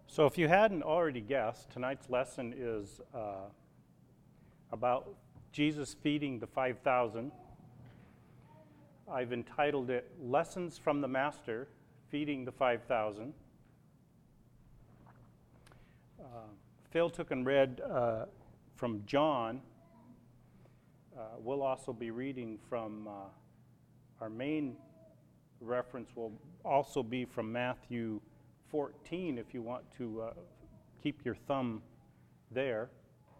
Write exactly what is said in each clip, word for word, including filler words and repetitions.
So if you hadn't already guessed, tonight's lesson is uh, about Jesus feeding the five thousand. I've entitled it Lessons from the Master, Feeding the five thousand. Uh, Phil took and read uh, from John. Uh, we'll also be reading from, uh, our main reference will also be from Matthew fourteen, if you want to uh, keep your thumb there.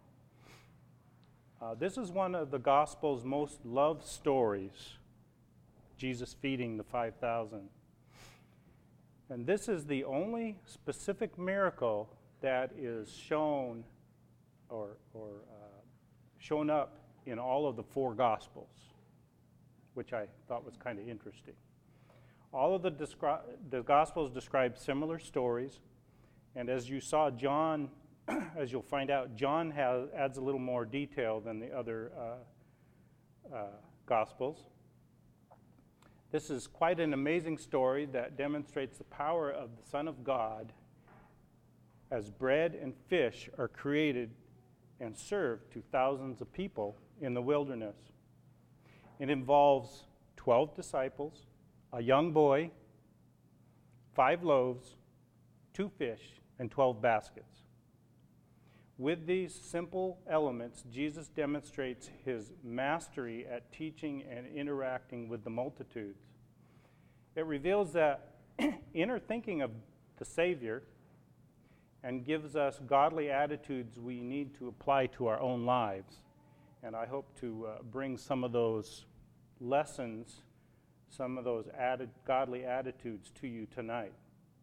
Uh, this is one of the Gospel's most loved stories, Jesus feeding the five thousand. And this is the only specific miracle that is shown or, or uh, shown up in all of the four Gospels, which I thought was kind of interesting. All of the, descri- the Gospels describe similar stories, and as you saw, John, as you'll find out, John has, adds a little more detail than the other uh, uh, Gospels. This is quite an amazing story that demonstrates the power of the Son of God as bread and fish are created and served to thousands of people in the wilderness. It involves twelve disciples, a young boy, five loaves, two fish, and twelve baskets. With these simple elements, Jesus demonstrates his mastery at teaching and interacting with the multitudes. It reveals that inner thinking of the Savior and gives us godly attitudes we need to apply to our own lives. And I hope to uh, bring some of those lessons, some of those added godly attitudes to you tonight.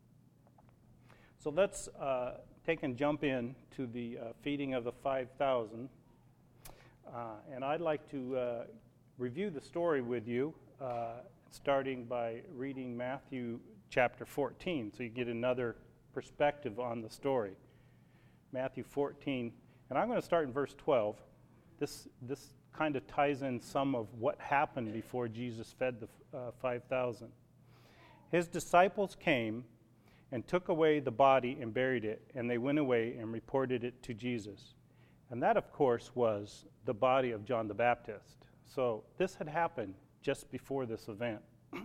So let's uh, take and jump in to the uh, feeding of the five thousand. Uh, and I'd like to uh, review the story with you, uh, starting by reading Matthew chapter fourteen, so you get another perspective on the story. Matthew fourteen, and I'm going to start in verse twelve. This this kind of ties in some of what happened before Jesus fed the uh, five thousand. His disciples came and took away the body and buried it, and they went away and reported it to Jesus. And that, of course, was the body of John the Baptist. So this had happened just before this event.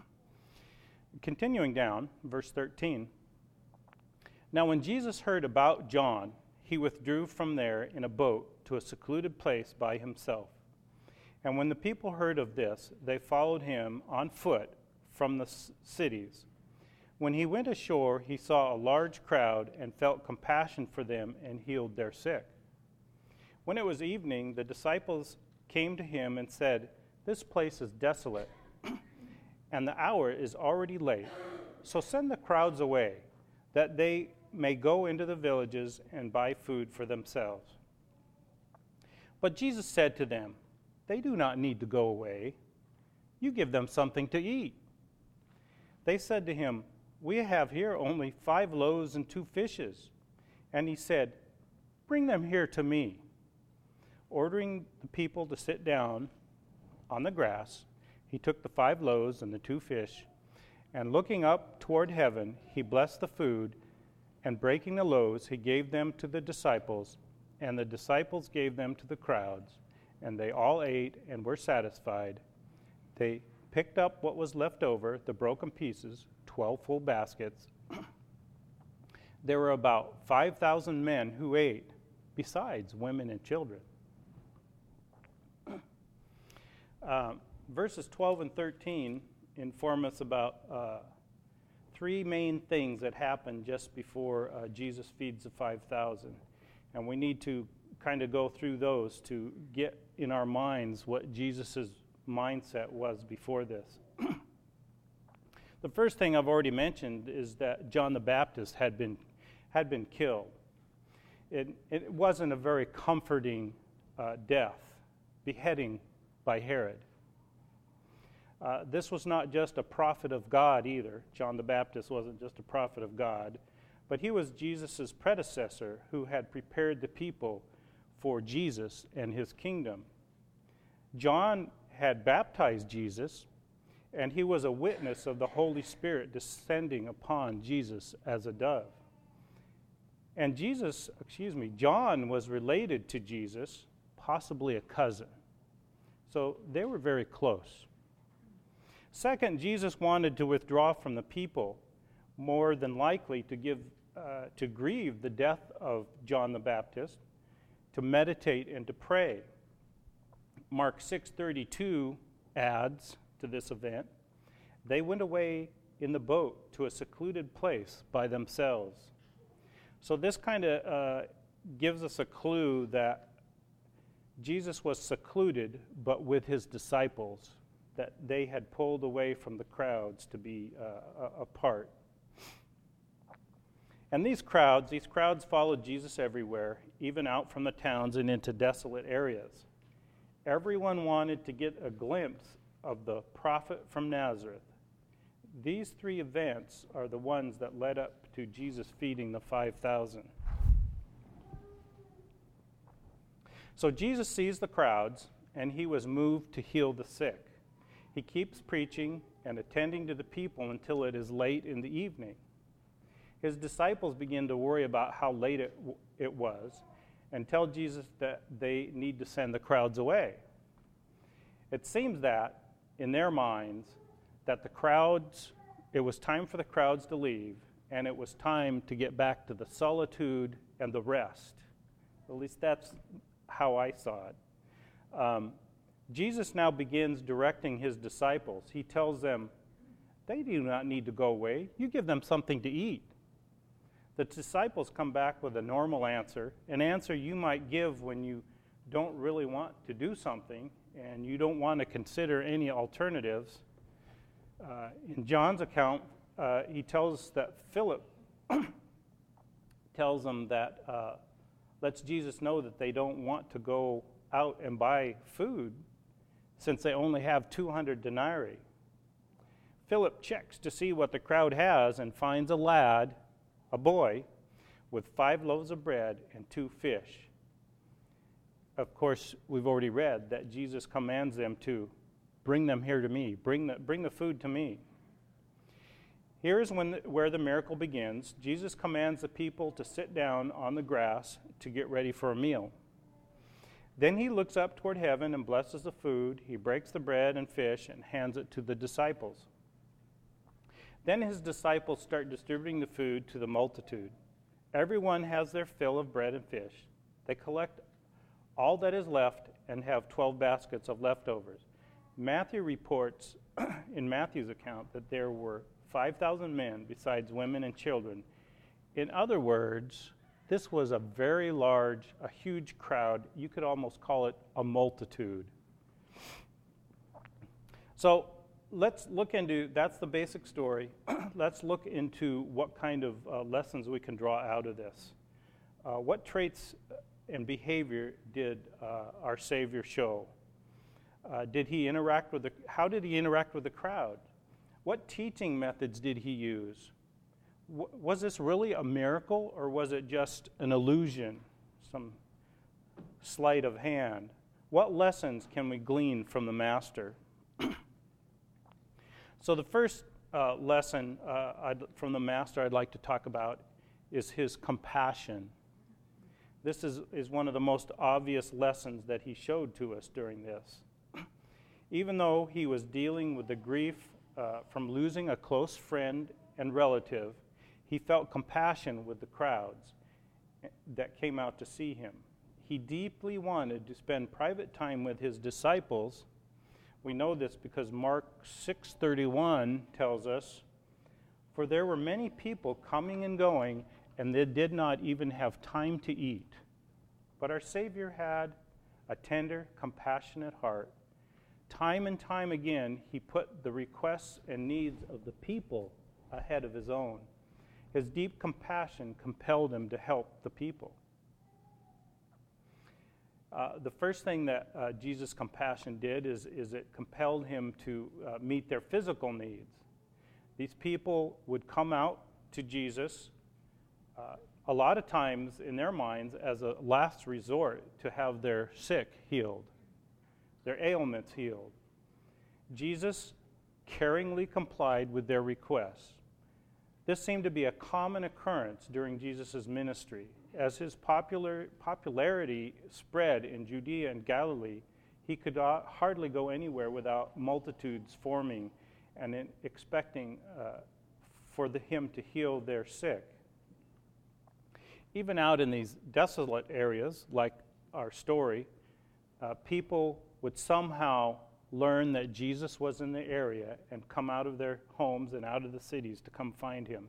Continuing down, verse thirteen. Now when Jesus heard about John, he withdrew from there in a boat to a secluded place by himself. And when the people heard of this, they followed him on foot from the c- cities. When he went ashore, he saw a large crowd and felt compassion for them and healed their sick. When it was evening, the disciples came to him and said, "This place is desolate, and the hour is already late. So send the crowds away, that they may go into the villages and buy food for themselves." But Jesus said to them, "They do not need to go away. You give them something to eat." They said to him, "We have here only five loaves and two fishes." And he said, "Bring them here to me." Ordering the people to sit down on the grass, he took the five loaves and the two fish, and looking up toward heaven, he blessed the food, and breaking the loaves, he gave them to the disciples, and the disciples gave them to the crowds. And they all ate and were satisfied. They picked up what was left over, the broken pieces, twelve full baskets. There were about five thousand men who ate, besides women and children. Uh, verses twelve and thirteen inform us about uh, three main things that happen just before uh, Jesus feeds the five thousand. And we need to kind of go through those to get in our minds what Jesus' mindset was before this. The first thing I've already mentioned is that John the Baptist had been had been killed. It, it wasn't a very comforting uh, death, beheading by Herod. Uh, this was not just a prophet of God either. John the Baptist wasn't just a prophet of God, but he was Jesus' predecessor who had prepared the people for Jesus and his kingdom. John had baptized Jesus, and he was a witness of the Holy Spirit descending upon Jesus as a dove. And Jesus, excuse me, John was related to Jesus, possibly a cousin. So they were very close. Second, Jesus wanted to withdraw from the people, more than likely to give uh, to grieve the death of John the Baptist, to meditate and to pray. Mark six thirty-two adds to this event, they went away in the boat to a secluded place by themselves. So this kind of uh, gives us a clue that Jesus was secluded, but with his disciples, that they had pulled away from the crowds to be uh, apart. And these crowds, these crowds followed Jesus everywhere, even out from the towns and into desolate areas. Everyone wanted to get a glimpse of the prophet from Nazareth. These three events are the ones that led up to Jesus feeding the five thousand. So Jesus sees the crowds, and he was moved to heal the sick. He keeps preaching and attending to the people until it is late in the evening. His disciples begin to worry about how late it, it was and tell Jesus that they need to send the crowds away. It seems that, in their minds, that the crowds, it was time for the crowds to leave, and it was time to get back to the solitude and the rest. At least that's how I saw it. Um, Jesus now begins directing his disciples. He tells them, they do not need to go away. You give them something to eat. The disciples come back with a normal answer, an answer you might give when you don't really want to do something and you don't want to consider any alternatives. Uh, in John's account, uh, he tells that Philip tells them that, uh, lets Jesus know that they don't want to go out and buy food since they only have two hundred denarii. Philip checks to see what the crowd has and finds a lad, a boy, with five loaves of bread and two fish. Of course, we've already read that Jesus commands them to bring them here to me, bring the, bring the food to me. Here is when the, where the miracle begins. Jesus commands the people to sit down on the grass to get ready for a meal. Then he looks up toward heaven and blesses the food. He breaks the bread and fish and hands it to the disciples. Then his disciples start distributing the food to the multitude. Everyone has their fill of bread and fish. They collect all that is left and have twelve baskets of leftovers. Matthew reports in Matthew's account that there were five thousand men besides women and children. In other words, this was a very large, a huge crowd. You could almost call it a multitude. So let's look into, that's the basic story. Let's look into what kind of uh, lessons we can draw out of this. Uh, what traits and behavior did uh, our Savior show? Uh, did he interact with the, how did he interact with the crowd? What teaching methods did he use? W- was this really a miracle, or was it just an illusion, some sleight of hand? What lessons can we glean from the Master? So the first uh, lesson uh, I'd, from the Master I'd like to talk about is his compassion. This is, is one of the most obvious lessons that he showed to us during this. Even though he was dealing with the grief uh, from losing a close friend and relative, he felt compassion with the crowds that came out to see him. He deeply wanted to spend private time with his disciples. We know this because Mark six thirty-one tells us, "For there were many people coming and going, and they did not even have time to eat." But our Savior had a tender, compassionate heart. Time and time again, he put the requests and needs of the people ahead of his own. His deep compassion compelled him to help the people. Uh, the first thing that uh, Jesus' compassion did is, is it compelled him to uh, meet their physical needs. These people would come out to Jesus uh, a lot of times in their minds as a last resort to have their sick healed, their ailments healed. Jesus caringly complied with their requests. This seemed to be a common occurrence during Jesus' ministry. As his popular, popularity spread in Judea and Galilee, he could hardly go anywhere without multitudes forming and in expecting uh, for the, him to heal their sick. Even out in these desolate areas, like our story, uh, people would somehow learn that Jesus was in the area and come out of their homes and out of the cities to come find him.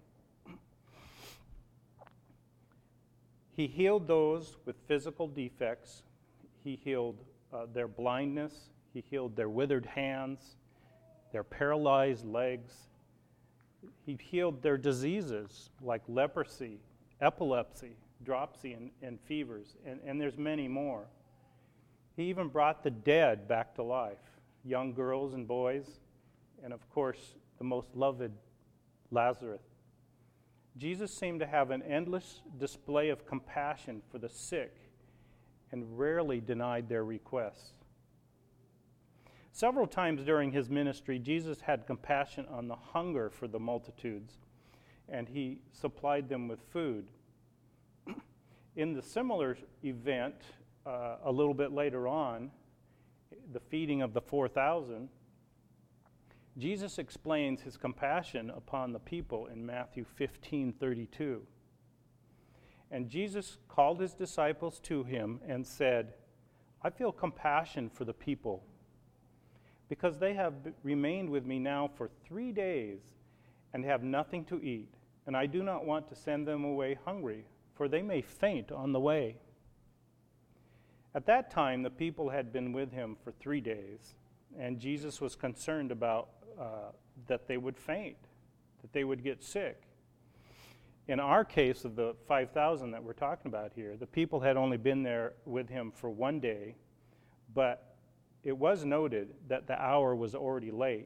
He healed those with physical defects. He healed uh, their blindness. He healed their withered hands, their paralyzed legs. He healed their diseases like leprosy, epilepsy, dropsy, and, and fevers, and, and there's many more. He even brought the dead back to life, young girls and boys, and of course, the most loved, Lazarus. Jesus seemed to have an endless display of compassion for the sick and rarely denied their requests. Several times during his ministry, Jesus had compassion on the hunger for the multitudes, and he supplied them with food. In the similar event, uh, a little bit later on, the feeding of the four thousand, Jesus explains his compassion upon the people in Matthew fifteen thirty-two. And Jesus called his disciples to him and said, I feel compassion for the people, because they have remained with me now for three days and have nothing to eat, and I do not want to send them away hungry, for they may faint on the way. At that time, the people had been with him for three days, and Jesus was concerned about uh, that they would faint, that they would get sick. In our case of the five thousand that we're talking about here, the people had only been there with him for one day, but it was noted that the hour was already late.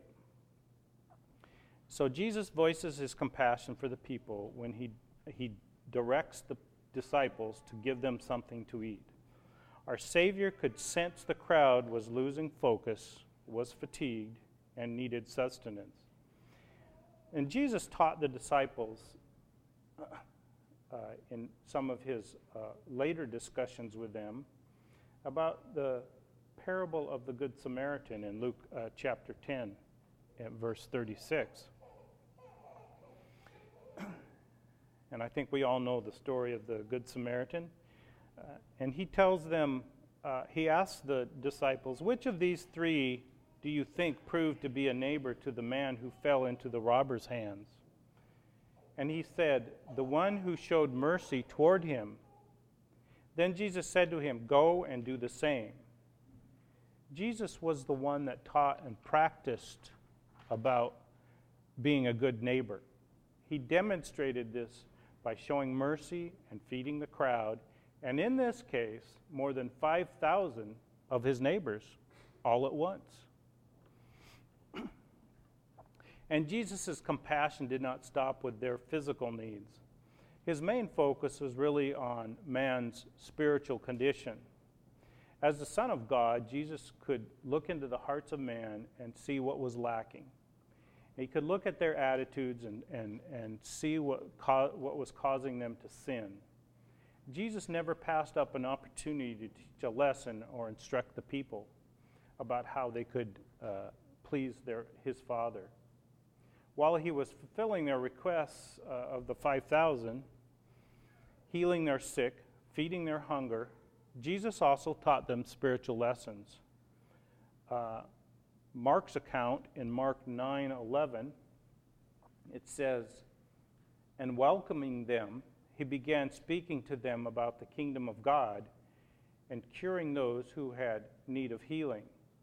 So Jesus voices his compassion for the people when he, he directs the disciples to give them something to eat. Our Savior could sense the crowd was losing focus, was fatigued, and needed sustenance. And Jesus taught the disciples uh, in some of his uh, later discussions with them about the parable of the Good Samaritan in Luke uh, chapter ten, at verse thirty-six. And I think we all know the story of the Good Samaritan. Uh, and he tells them, uh, he asks the disciples, which of these three do you think proved to be a neighbor to the man who fell into the robber's hands? And he said, the one who showed mercy toward him. Then Jesus said to him, go and do the same. Jesus was the one that taught and practiced about being a good neighbor. He demonstrated this by showing mercy and feeding the crowd, and in this case, more than five thousand of his neighbors all at once. And Jesus' compassion did not stop with their physical needs. His main focus was really on man's spiritual condition. As the Son of God, Jesus could look into the hearts of man and see what was lacking. He could look at their attitudes and, and, and see what, co- what was causing them to sin. Jesus never passed up an opportunity to teach a lesson or instruct the people about how they could uh, please their, his Father. While he was fulfilling their requests uh, of the five thousand, healing their sick, feeding their hunger, Jesus also taught them spiritual lessons. Uh, Mark's account in Mark nine eleven, it says, and welcoming them, he began speaking to them about the kingdom of God and curing those who had need of healing.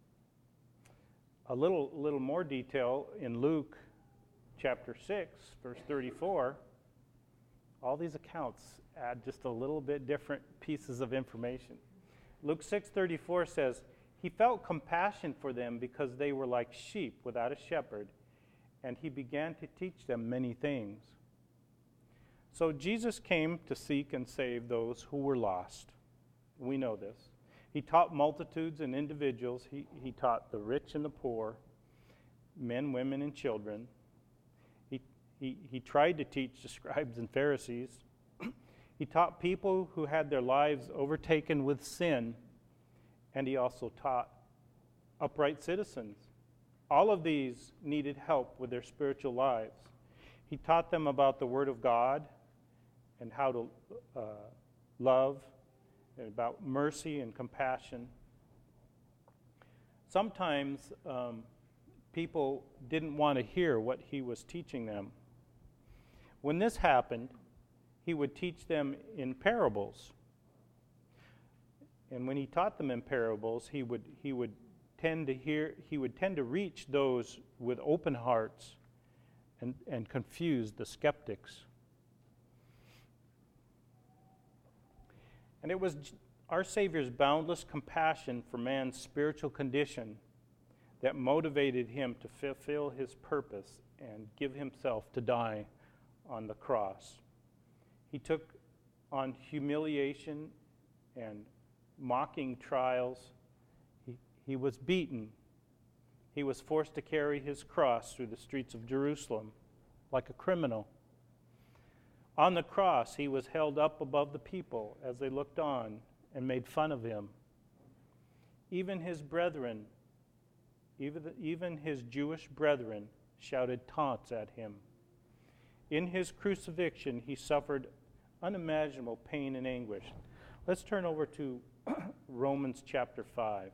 A little, little more detail in Luke chapter six, verse thirty-four. All these accounts add just a little bit different pieces of information. Luke six thirty-four says, he felt compassion for them because they were like sheep without a shepherd, and he began to teach them many things. So Jesus came to seek and save those who were lost. We know this. He taught multitudes and individuals. He, he taught the rich and the poor, men, women, and children. He, he, he tried to teach the scribes and Pharisees. He taught people who had their lives overtaken with sin, and he also taught upright citizens. All of these needed help with their spiritual lives. He taught them about the Word of God and how to uh, love, and about mercy and compassion. Sometimes um, people didn't want to hear what he was teaching them. When this happened, he would teach them in parables. And when he taught them in parables, he would he would tend to hear he would tend to reach those with open hearts and, and confuse the skeptics. And it was our Savior's boundless compassion for man's spiritual condition that motivated him to fulfill his purpose and give himself to die on the cross. He took on humiliation and mocking trials. He, he was beaten. He was forced to carry his cross through the streets of Jerusalem like a criminal. On the cross, he was held up above the people as they looked on and made fun of him. Even his brethren, even, the, even his Jewish brethren, shouted taunts at him. In his crucifixion, he suffered unimaginable pain and anguish. Let's turn over to Romans chapter five.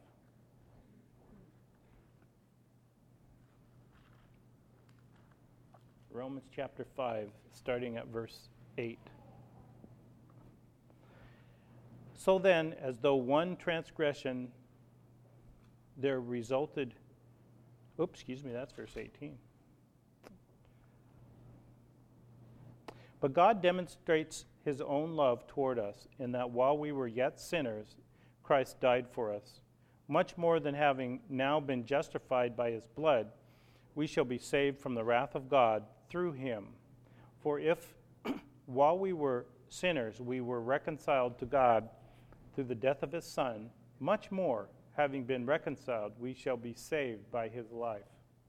Romans chapter five, starting at verse eight. So then, as though one transgression there resulted, oops, excuse me, that's verse eighteen. But God demonstrates his own love toward us in that while we were yet sinners, Christ died for us. Much more than having now been justified by his blood, we shall be saved from the wrath of God through him. For if, while we were sinners, we were reconciled to God through the death of his Son, much more, having been reconciled, we shall be saved by his life.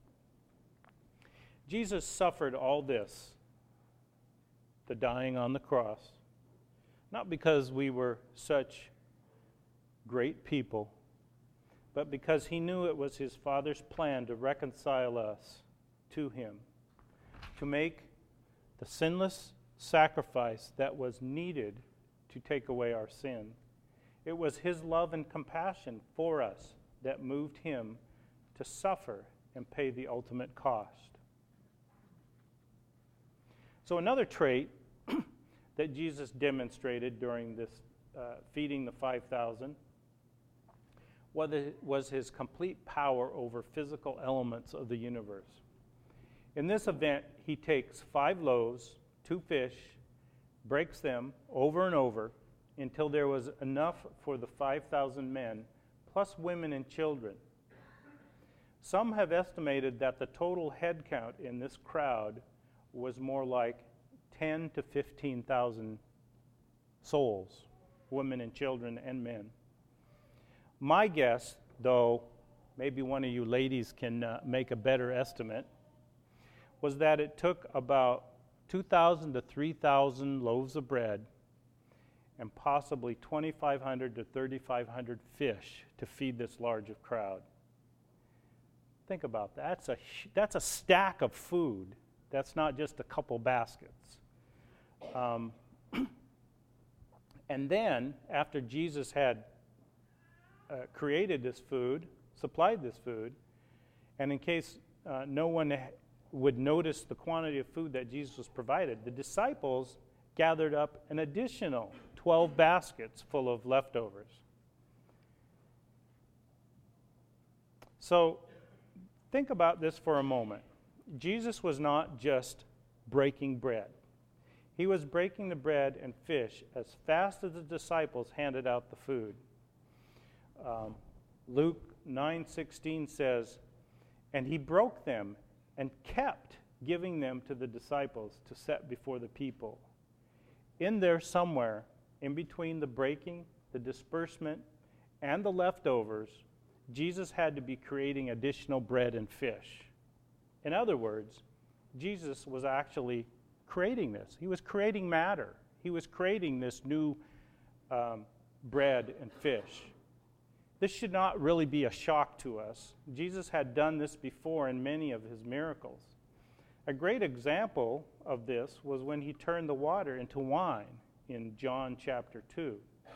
Jesus suffered all this, the dying on the cross, not because we were such great people, but because he knew it was his Father's plan to reconcile us to him, to make the sinless sacrifice that was needed to take away our sin. It was his love and compassion for us that moved him to suffer and pay the ultimate cost. So another trait that Jesus demonstrated during this uh, feeding the five thousand was his complete power over physical elements of the universe. In this event, he takes five loaves, two fish, breaks them over and over until there was enough for the five thousand men, plus women and children. Some have estimated that the total head count in this crowd was more like ten to fifteen thousand souls, women and children and men. My guess, though maybe one of you ladies can uh, make a better estimate, was that it took about two thousand to three thousand loaves of bread and possibly twenty-five hundred to thirty-five hundred fish to feed this large of crowd. Think about that. That's a, that's a stack of food. That's not just a couple baskets. Um, and then, after Jesus had uh, created this food, supplied this food, and in case uh, no one would notice the quantity of food that Jesus was provided, the disciples gathered up an additional twelve baskets full of leftovers. So, think about this for a moment. Jesus was not just breaking bread. He was breaking the bread and fish as fast as the disciples handed out the food. Um, Luke nine sixteen says, "And he broke them and kept giving them to the disciples to set before the people." In there somewhere, in between the breaking, the disbursement, and the leftovers, Jesus had to be creating additional bread and fish. In other words, Jesus was actually creating this. He was creating matter. He was creating this new um, bread and fish. This should not really be a shock to us. Jesus had done this before in many of his miracles. A great example of this was when he turned the water into wine in John chapter two.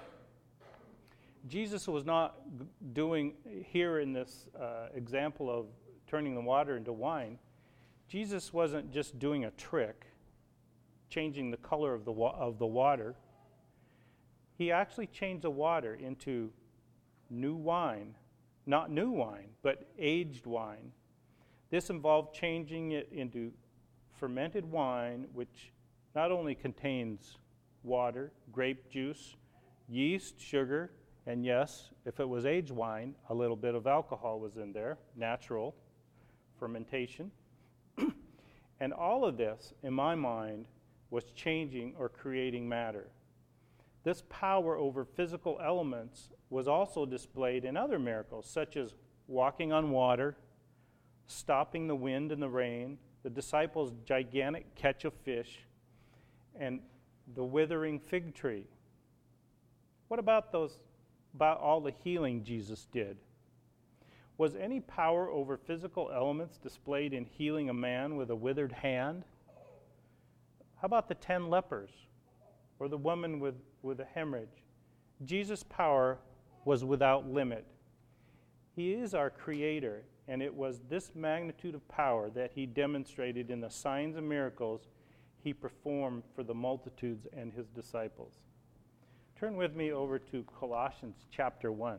Jesus was not doing, here in this uh, example of turning the water into wine, Jesus wasn't just doing a trick, changing the color of the wa- of the water. He actually changed the water into new wine, not new wine, but aged wine. This involved changing it into fermented wine, which not only contains water, grape juice, yeast, sugar, and yes, if it was aged wine, a little bit of alcohol was in there, natural fermentation. And all of this, in my mind, was changing or creating matter. This power over physical elements was also displayed in other miracles, such as walking on water, stopping the wind and the rain, the disciples' gigantic catch of fish, and the withering fig tree. What about those, about all the healing Jesus did? Was any power over physical elements displayed in healing a man with a withered hand? How about the ten lepers or the woman with, with a hemorrhage? Jesus' power was without limit. He is our creator, and it was this magnitude of power that he demonstrated in the signs and miracles he performed for the multitudes and his disciples. Turn with me over to Colossians chapter one.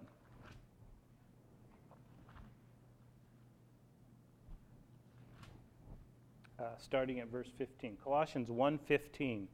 Uh, starting at verse fifteen. Colossians one fifteen.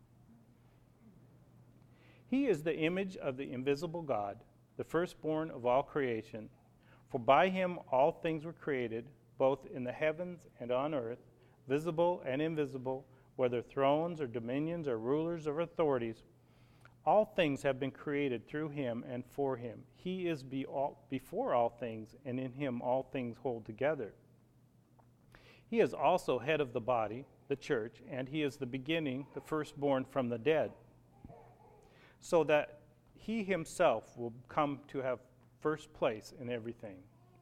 He is the image of the invisible God, the firstborn of all creation. For by him all things were created, both in the heavens and on earth, visible and invisible, whether thrones or dominions or rulers or authorities. All things have been created through him and for him. He is be all, before all things, and in him all things hold together. He is also head of the body, the church, and he is the beginning, the firstborn from the dead, so that he himself will come to have first place in everything.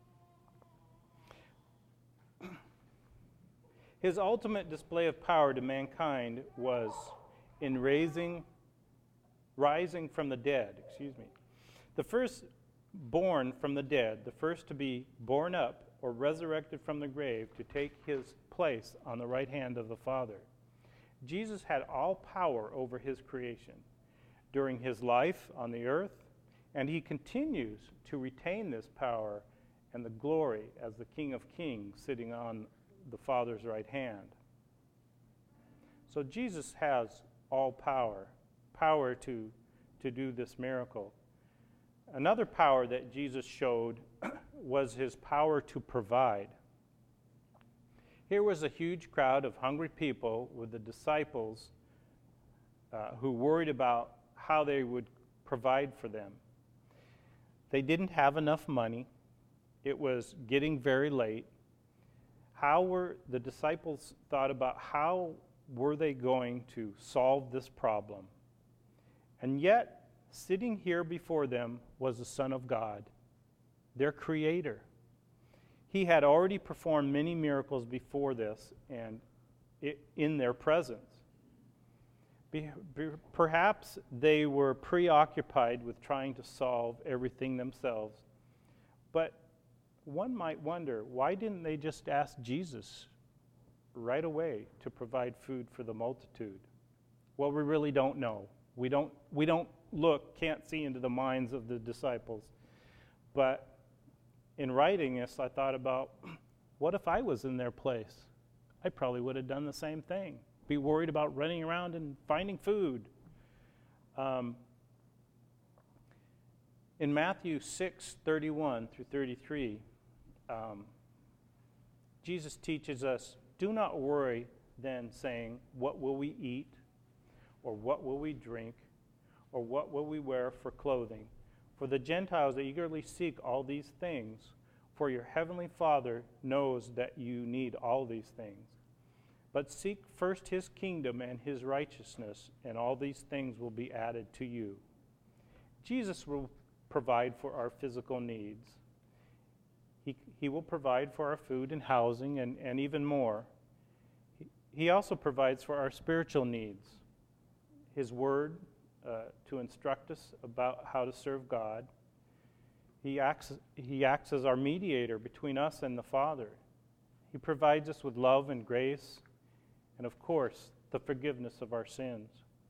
His ultimate display of power to mankind was in raising, rising from the dead, excuse me. The first born from the dead, the first to be born up or resurrected from the grave to take his place on the right hand of the Father. Jesus had all power over his creation during his life on the earth, and he continues to retain this power and the glory as the King of Kings sitting on the Father's right hand. So Jesus has all power, power to, to do this miracle. Another power that Jesus showed was his power to provide. Here was a huge crowd of hungry people with the disciples uh, who worried about how they would provide for them. They didn't have enough money. It was getting very late. How were the disciples thought about how were they going to solve this problem? And yet, sitting here before them was the Son of God, their Creator. He had already performed many miracles before this and it, in their presence. Be, be, perhaps they were preoccupied with trying to solve everything themselves. But one might wonder, why didn't they just ask Jesus right away to provide food for the multitude? Well, we really don't know. We don't, we don't look, can't see into the minds of the disciples. But in writing this, I thought about, what if I was in their place? I probably would have done the same thing. Be worried about running around and finding food. Um, in Matthew six thirty-one through thirty-three, um, Jesus teaches us, do not worry then, saying, what will we eat? Or what will we drink? Or what will we wear for clothing? For the Gentiles eagerly seek all these things, for your heavenly Father knows that you need all these things. But seek first his kingdom and his righteousness, and all these things will be added to you. Jesus will provide for our physical needs. He, he will provide for our food and housing and, and even more. He, he also provides for our spiritual needs. His word uh, to instruct us about how to serve God. He acts, he acts as our mediator between us and the Father. He provides us with love and grace, and of course, the forgiveness of our sins.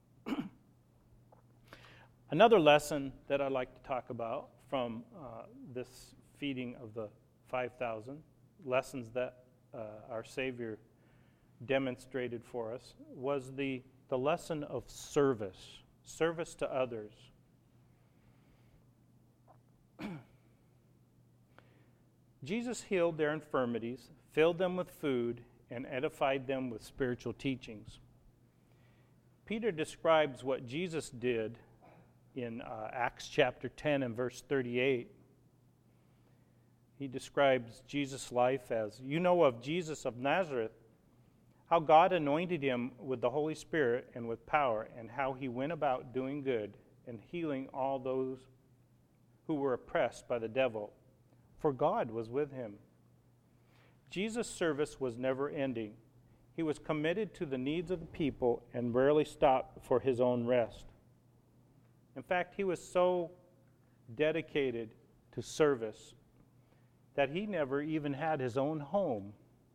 Another lesson that I'd like to talk about from uh, this feeding of the five thousand, lessons that uh, our Savior demonstrated for us, was the, the lesson of service, service to others. Jesus healed their infirmities, filled them with food, and edified them with spiritual teachings. Peter describes what Jesus did in uh, Acts chapter ten and verse thirty-eight. He describes Jesus' life as, "You know of Jesus of Nazareth, how God anointed him with the Holy Spirit and with power, and how he went about doing good and healing all those who were oppressed by the devil, for God was with him." Jesus' service was never ending. He was committed to the needs of the people and rarely stopped for his own rest. In fact, he was so dedicated to service that he never even had his own home.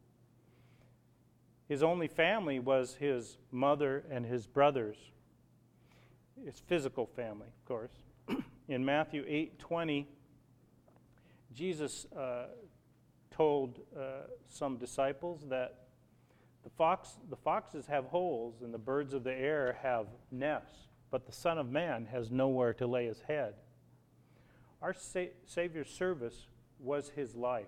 His only family was his mother and his brothers. His physical family, of course. In Matthew eight twenty, Jesus uh, told uh, some disciples that the fox, the foxes have holes and the birds of the air have nests, but the Son of Man has nowhere to lay his head. Our sa- Savior's service was his life.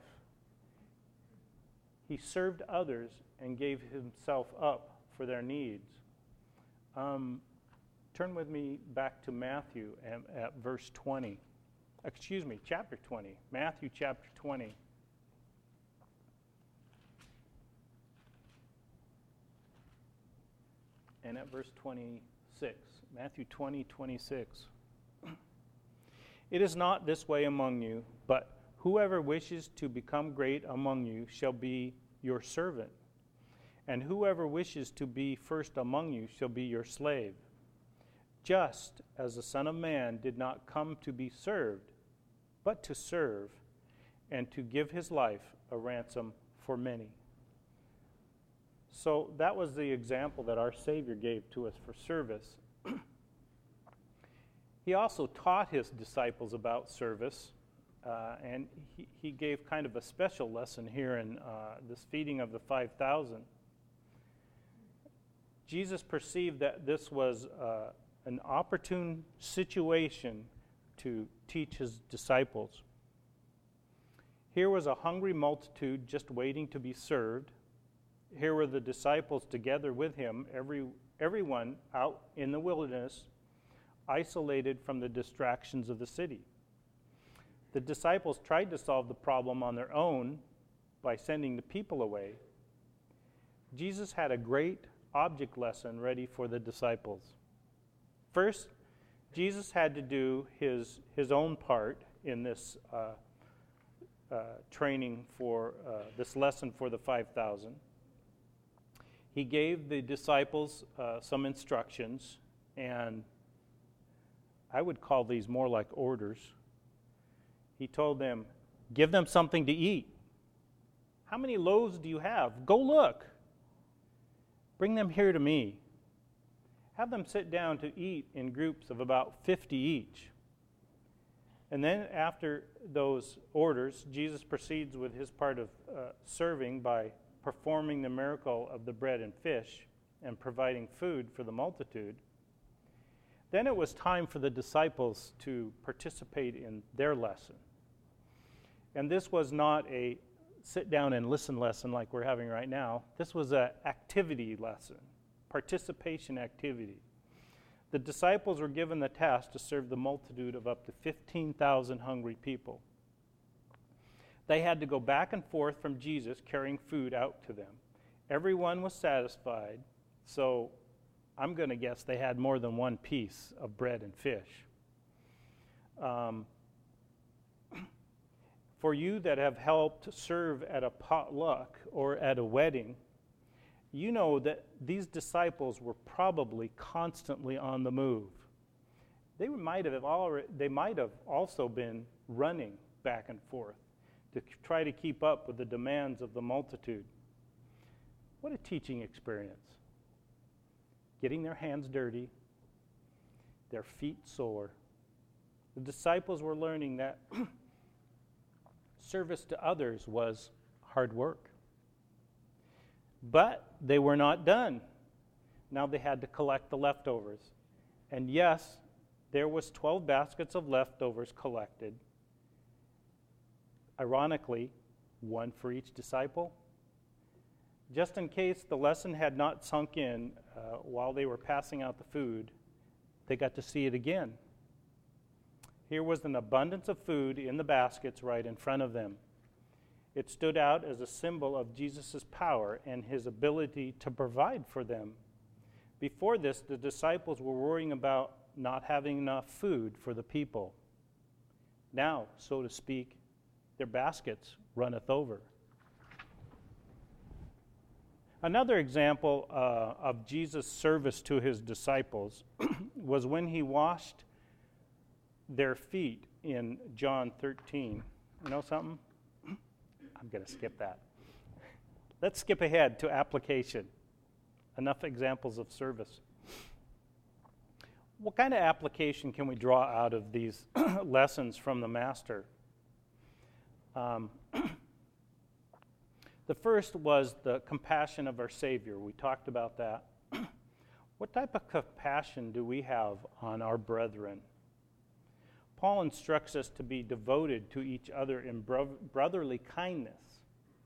He served others and gave himself up for their needs. Um, turn with me back to Matthew at, at verse twenty. Excuse me, chapter twenty. Matthew chapter twenty. And at verse twenty-six. Matthew twenty, twenty-six. "It is not this way among you, but whoever wishes to become great among you shall be your servant. And whoever wishes to be first among you shall be your slave. Just as the Son of Man did not come to be served, but to serve, and to give his life a ransom for many." So that was the example that our Savior gave to us for service. He also taught his disciples about service, uh, and he, he gave kind of a special lesson here in uh, this feeding of the five thousand. Jesus perceived that this was uh, an opportune situation to teach his disciples. Here was a hungry multitude just waiting to be served. Here were the disciples together with him, every everyone out in the wilderness, isolated from the distractions of the city. The disciples tried to solve the problem on their own by sending the people away. Jesus had a great object lesson ready for the disciples. First, Jesus had to do his, his own part in this uh, uh, training for uh, this lesson for the five thousand. He gave the disciples uh, some instructions, and I would call these more like orders. He told them, give them something to eat. How many loaves do you have? Go look. Bring them here to me. Have them sit down to eat in groups of about fifty each. And then after those orders, Jesus proceeds with his part of uh, serving by performing the miracle of the bread and fish and providing food for the multitude. Then it was time for the disciples to participate in their lesson. And this was not a sit down and listen lesson like we're having right now. This was an activity lesson, participation activity. The disciples were given the task to serve the multitude of up to fifteen thousand hungry people. They had to go back and forth from Jesus carrying food out to them. Everyone was satisfied, so I'm going to guess they had more than one piece of bread and fish. Um, for you that have helped serve at a potluck or at a wedding, you know that these disciples were probably constantly on the move. They might have already, they might have also been running back and forth to try to keep up with the demands of the multitude. What a teaching experience. Getting their hands dirty, their feet sore. The disciples were learning that service to others was hard work. But they were not done. Now they had to collect the leftovers. And yes, there was twelve baskets of leftovers collected. Ironically, one for each disciple. Just in case the lesson had not sunk in uh, while they were passing out the food, they got to see it again. Here was an abundance of food in the baskets right in front of them. It stood out as a symbol of Jesus' power and his ability to provide for them. Before this, the disciples were worrying about not having enough food for the people. Now, so to speak, their baskets runneth over. Another example uh, of Jesus' service to his disciples was when he washed their feet in John thirteen. You know something? I'm going to skip that. Let's skip ahead to application. Enough examples of service. What kind of application can we draw out of these lessons from the Master? Um, the first was the compassion of our Savior. We talked about that. What type of compassion do we have on our brethren? Paul instructs us to be devoted to each other in bro- brotherly kindness.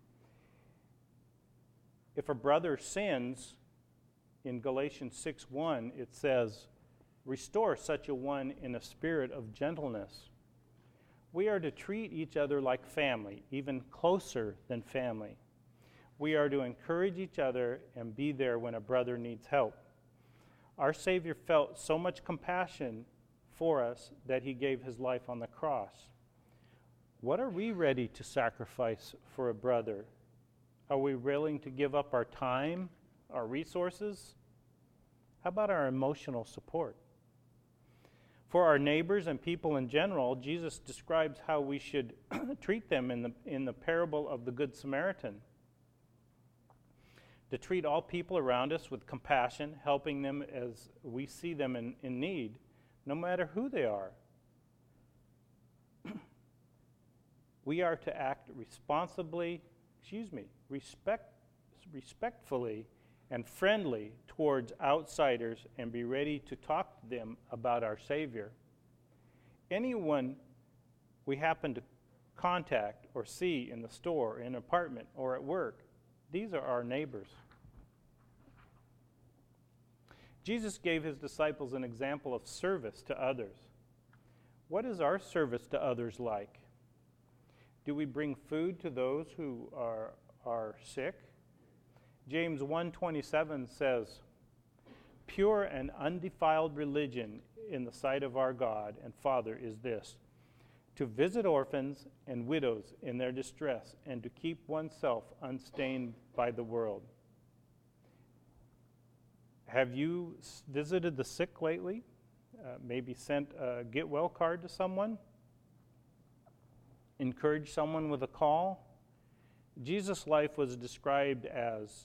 If a brother sins, in Galatians six one, it says, "Restore such a one in a spirit of gentleness." We are to treat each other like family, even closer than family. We are to encourage each other and be there when a brother needs help. Our Savior felt so much compassion for us that he gave his life on the cross. What are we ready to sacrifice for a brother? Are we willing to give up our time, our resources? How about our emotional support? For our neighbors and people in general, Jesus describes how we should treat them in the, in the parable of the Good Samaritan. To treat all people around us with compassion, helping them as we see them in, in need, no matter who they are. We are to act responsibly, excuse me, respect, respectfully and friendly towards outsiders and be ready to talk to them about our Savior. Anyone we happen to contact or see in the store, in an apartment, or at work, these are our neighbors. Jesus gave his disciples an example of service to others. What is our service to others like? Do we bring food to those who are, are sick? James one twenty-seven says, "Pure and undefiled religion in the sight of our God and Father is this, to visit orphans and widows in their distress and to keep oneself unstained by the world." Have you visited the sick lately? Uh, maybe sent a get well card to someone? Encouraged someone with a call? Jesus' life was described as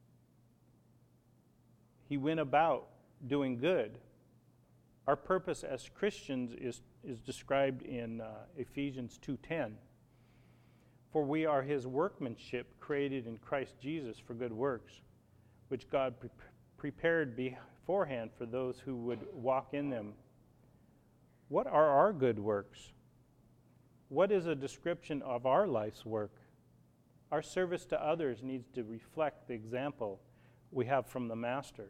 he went about doing good. Our purpose as Christians is, is described in uh, Ephesians two ten. For we are his workmanship created in Christ Jesus for good works, which God pre- prepared beforehand for those who would walk in them. What are our good works? What is a description of our life's work? Our service to others needs to reflect the example we have from the Master.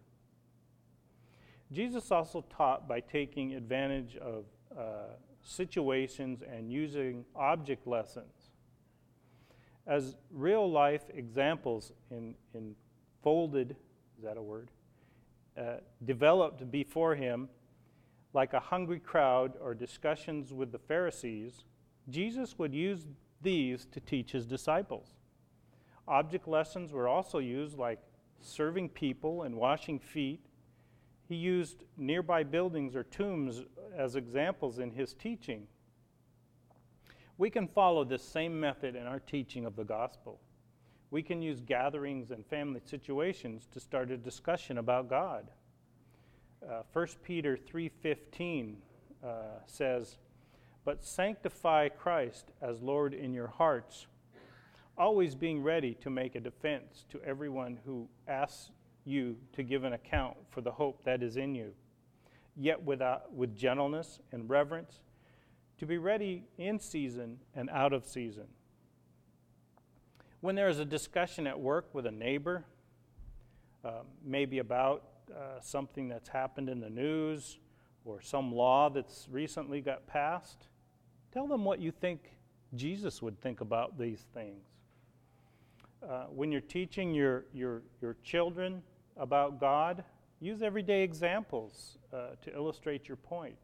Jesus also taught by taking advantage of uh, situations and using object lessons as real life examples in, in folded, is that a word? Uh, developed before him like a hungry crowd or discussions with the Pharisees, Jesus would use these to teach his disciples. Object lessons were also used like serving people and washing feet. He used nearby buildings or tombs as examples in his teaching. We can follow this same method in our teaching of the gospel. We can use gatherings and family situations to start a discussion about God. Uh, First Peter three fifteen uh, says, "But sanctify Christ as Lord in your hearts, always being ready to make a defense to everyone who asks you to give an account for the hope that is in you, yet without, with gentleness and reverence, to be ready in season and out of season." When there is a discussion at work with a neighbor, uh, maybe about uh, something that's happened in the news or some law that's recently got passed, tell them what you think Jesus would think about these things. Uh, when you're teaching your, your, your children about God, use everyday examples uh, to illustrate your point.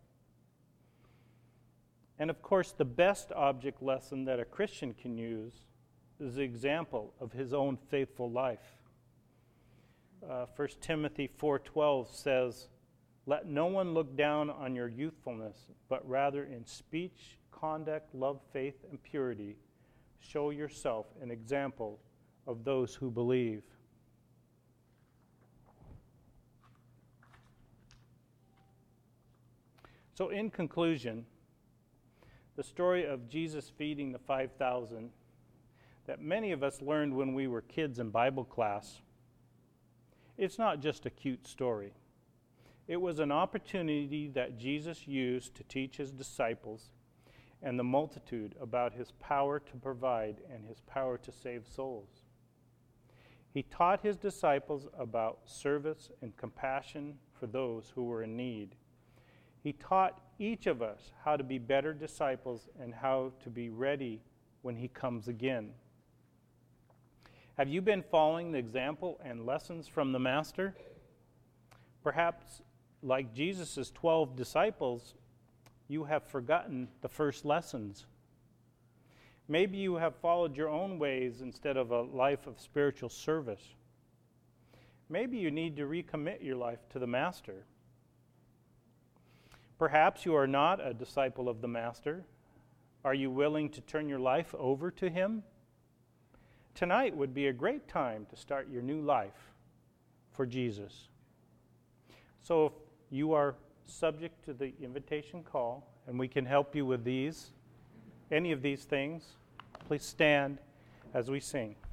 And of course, the best object lesson that a Christian can use is the example of his own faithful life. Uh, First Timothy four twelve says, "Let no one look down on your youthfulness, but rather in speech, conduct, love, faith, and purity, show yourself an example of those who believe." So in conclusion, the story of Jesus feeding the five thousand that many of us learned when we were kids in Bible class, it's not just a cute story. It was an opportunity that Jesus used to teach his disciples and the multitude about his power to provide and his power to save souls. He taught his disciples about service and compassion for those who were in need. He taught each of us how to be better disciples and how to be ready when he comes again. Have you been following the example and lessons from the Master? Perhaps, like Jesus' twelve disciples, you have forgotten the first lessons. Maybe you have followed your own ways instead of a life of spiritual service. Maybe you need to recommit your life to the Master. Perhaps you are not a disciple of the Master. Are you willing to turn your life over to him? Tonight would be a great time to start your new life for Jesus. So if you are subject to the invitation call and we can help you with these, any of these things, please stand as we sing.